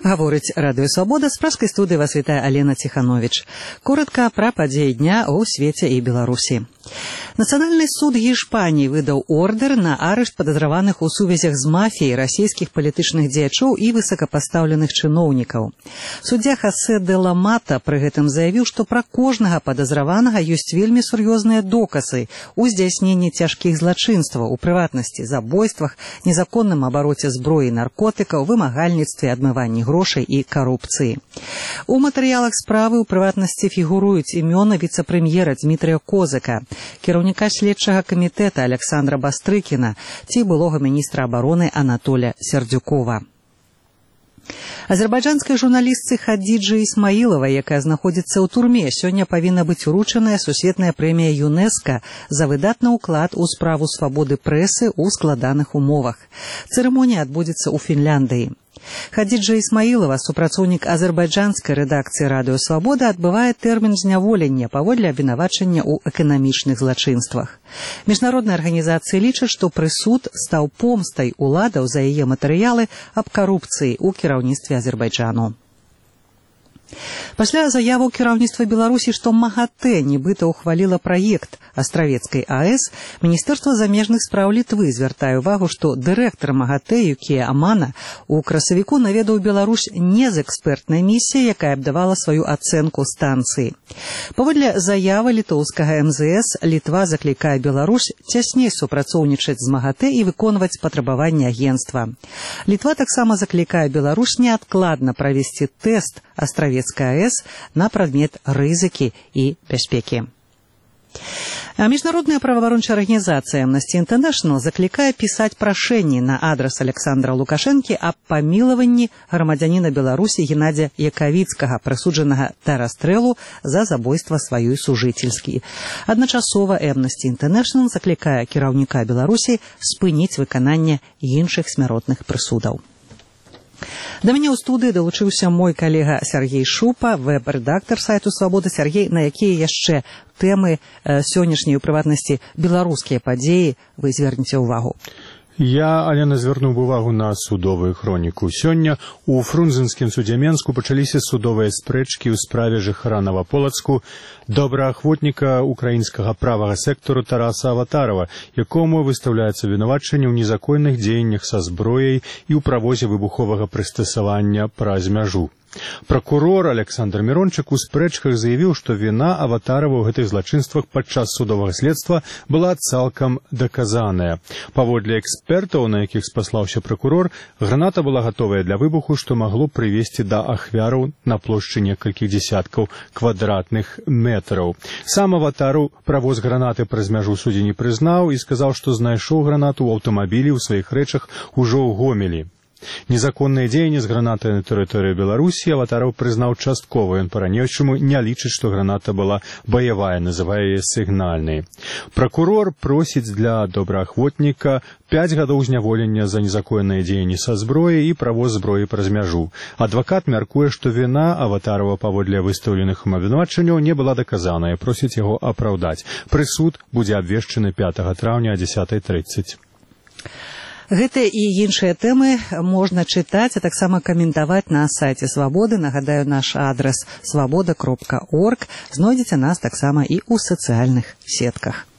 Гаворыць Радыё Свабода, з пражскай студыі вас вітае Алена Ціхановіч. Коротка пра падзеі дня ў свеце і Беларусі. Нацыянальны суд Гішпаніі выдаў ордер на арышт падазраваных у сувязях з мафіяй расійскіх палітычных дзеячоў і высокапастаўленых чыноўнікаў. Суддзя Хосе де ла Мата пры гэтым заявіў, што пра кожнага падазраванага ёсць вельмі сур'ёзныя доказы ў здзяйсненні цяжкіх злачынстваў, у прыватнасці забойствах, незаконным абароце зброі і наркотыкаў, вымагальніцтве, адмыванні грошай і карупцыі. У матэрыялах справы ў прыватнасці фігуруюць імёны віцэ-прэм'ера Дмітрыя Козыка, кіраўніка следчага камітэта Александра Бастрыкіна ці былога міністра абароны Анатоля Сердюкова. Азербайджанскай журналістцы Хадиджы Исмаиловай, якая знаходзіцца ў турме, сёння павінна быць уручаная сусветная прэмія ЮНЕСКО за выдатны ўклад у справу свабоды прэсы ў складаных умовах. Цырымонія адбудзецца ў Фінляндыі. Хадиджа Исмаилова, супрацоўнік азербайджанскай рэдакцыі Радыё Свабода, адбывае тэрмін зняволення паводле абвінавачання ў эканамічных злачынствах. Міжнародныя арганізацыі лічаць, што прысуд стаў помстай уладаў за яе матэрыялы аб карупцыі ў кіраўніцтве Азербайджану. Пасля заяваў кіраўніцтва Беларусі, што МАГАТЭ нібыта ухваліла праект Астравецкай АЭС, Міністэрства замежных спраў Літвы звяртае ўвагу, што дырэктар МАГАТЭ Юкія Амана у красавіку наведаў Беларусь не з экспертнай місіяй, якая б давала сваю ацэнку станцыі. Паводле заявы літоўскага МЗС, Літва заклікае Беларусь цясней супрацоўнічаць з МАГАТЭ і выконваць патрабаванні агенцтва. Літва таксама заклікае Беларусь неадкладна правесці тэст Астравецкай АЭС на прадмет рызыкі і бяспекі. Міжнародная праваабарончая арганізацыя Amnesty International заклікае пісаць прашэнні на адрас Александра Лукашэнкі аб памілаванні грамадзяніна Беларусі Геннадзя Якавіцкага, прысуджанага да расстрэлу за забойства сваёй сужыцельскі. Адначасова Amnesty International заклікае кіраўніка Беларусі спыніць выкананне іншых смяротных прысудаў. Да мяне ў студыі далучыўся мой калега Сергей Шупа, вэб-рэдактар сайту Свабода. Сергей, на якія яшчэ тэмы сённяшняй, у прыватнасці беларускія падзеі, вы звернеце ўвагу? Я, Алена, звярнуў увагу на судовую хроніку. Сёння у Фрунзенскім судзе Менску пачаліся судовыя спрэчкі ў справе жыхара Новаполацку, добраахвотніка украінскага правага сектару Тараса Аватарова, якому выстаўляецца вінавачанне ў незаконных дзеяннях са зброяй і ў правозе выбуховага прыстасавання праз мяжу. Пракурор Александр Мирончык у спрэчках заявіў, што віна Аватарова ў гэтых злачынствах падчас судовага следства была цалкам даказаная. Паводле экспертаў, на якіх спаслаўся пракурор, граната была гатовая для выбуху, што магло прывесці да ахвяраў на плошчы некалькіх дзесяткаў квадратных метраў. Сам Аватару правоз гранаты праз мяжу суддзі не прызнаў і сказаў, што знайшоў гранату ў аўтамабілі ў сваіх рэчах ужо ў Гомелі. Незаконныя дзеянні з гранатай на тэрыторыі Беларусі Аватаров прызнаў часткова, ён па-ранейшаму не лічыць, што граната была баявая, называе яе сігнальнай. Пракурор просіць для добраахвотніка 5 гадоў зняволення за незаконныя дзеянні са зброяй і правоз зброі праз мяжу. Адвакат мяркуе, што віна Аватарова паводле выстаўленых абвінавачанняў не была даказаная, просіць яго апраўдаць. Прысуд будзе абвешчаны 5 траўня о 10:30. Гэтыя і іншыя тэмы можна чытаць, а таксама каментаваць на сайце Свабоды. Нагадаю, наш адрас свабода.орг. Знойдзеце нас таксама і ў сацыяльных сетках.